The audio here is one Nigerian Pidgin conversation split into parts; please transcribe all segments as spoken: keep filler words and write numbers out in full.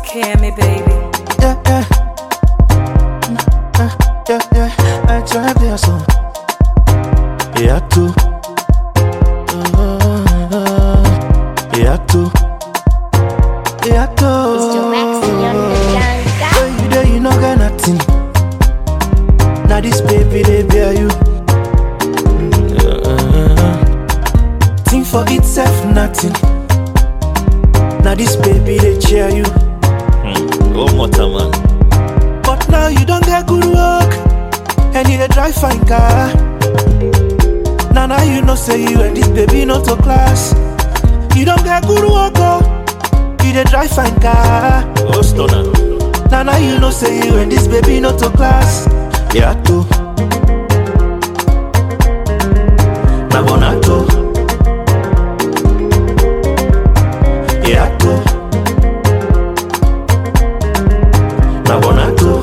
Hear me, baby. Yeah, yeah. Uh, yeah, yeah. I try to be a song. Yeah, too. Uh, yeah, too. Yeah, too. Mister Maxi on the ganga. Where you there, you no got nothing. Now this baby, they bear you. Uh, think for itself, nothing. Now this baby, they cheer you. Oh, motor man. But now you don't get good work, and you dey drive fine car. Now now you know say you and this baby not to class. You don't get good work, oh, you dey drive fine car. Oh, stunner. Now now you know say you and this baby not to class. Yeah, too. Na bonato. Yeah, too. Na bonato.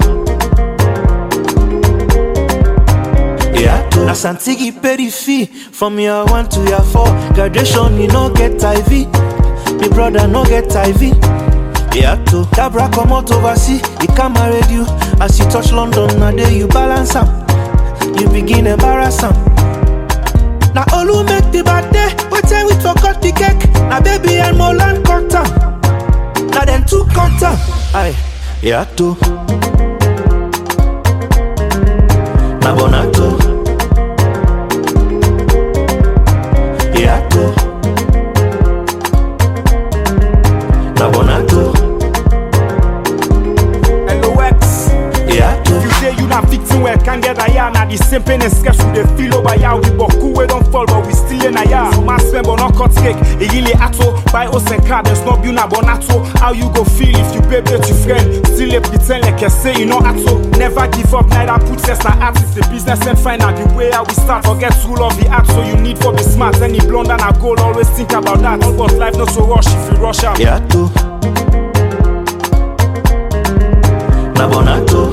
Yeah, too. Na Santigi pay the fee from year one to year four. Graduation you no get I V. My brother no get I V. Yeah, too. Dabra come out overseas, he can't marry you. As you touch London, now there you balance am. You begin embarrass am. Now all who make the bad day, what time we forgot the cake. Now baby and Molan cut am. Now them two cut am. Aye, yeah too. Na bonato. Yeah too. Na bonato. You not victim where can get a yard. Now the same pain and sketch with the feel over ya. We walk cool, we don't fall, but we still in a yard. So my spend but not cut cake. It really ato. Buy us and card and snub you na bonato. How you go feel if you baby to friend? Still a pretend like you say you know ato. Never give up, neither put test na artist. The business and find out the way how we start. Forget rule of the art, so you need for be smart. Any blonde and a goal, always think about that. All but life not so rush if you rush out. Yeah too. Na bonato.